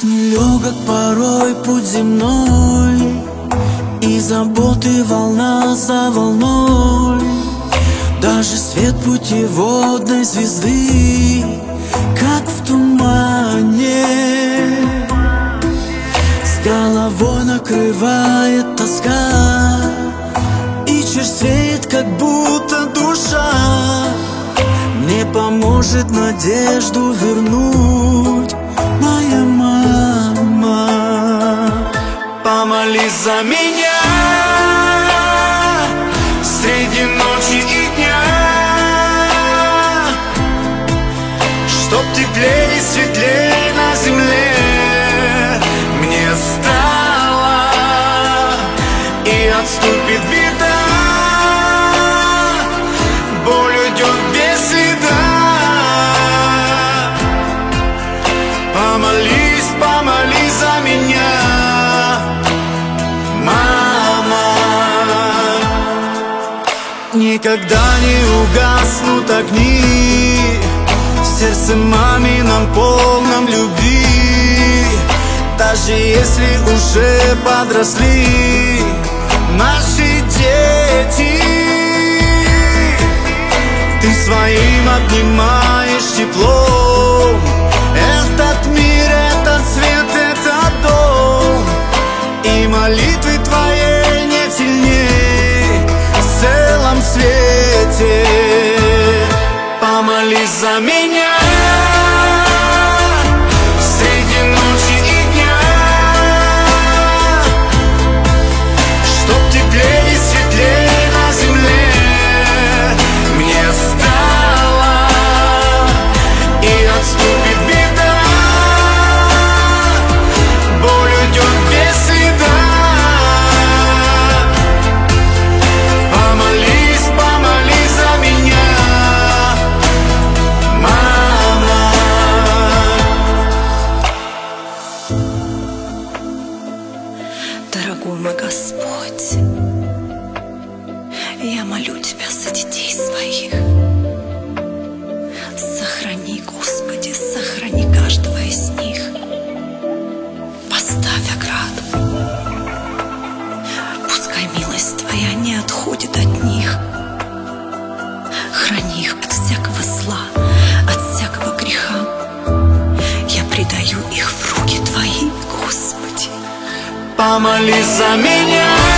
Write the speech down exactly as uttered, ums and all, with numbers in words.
Нелегок порой путь земной, и заботы волна за волной. Даже свет путеводной звезды, как в тумане, с головой накрывает тоска, и черствеет, как будто душа. Мне поможет надежду вернуть моя мама. Помолись за меня среди ночи и дня, чтоб теплее и светлее на земле мне стало, и отступит беда, боль уйдет без следа. Помолись, помолись за меня, мама. Никогда не угаснут огни в сердце мамином полном любви. Даже если уже подросли наши дети, ты своим обнимаешь теплом этот мир, этот свет, этот дом. И молитвы твоей нет сильней в целом свете. Помолись за меня среди ночи и дня, чтоб теплее и светлее на земле мне стало, и отступит беда, боль уйдет без следа. Помолись, помолись за меня, мама. Дорогой мой Господь, я молю Тебя за детей своих. Сохрани, Господи, сохрани каждого из них. Поставь ограду. Пускай милость Твоя не отходит от них. Храни их от всякого зла, от всякого греха. Я предаю их в руки Твои, Господи. Помолись за меня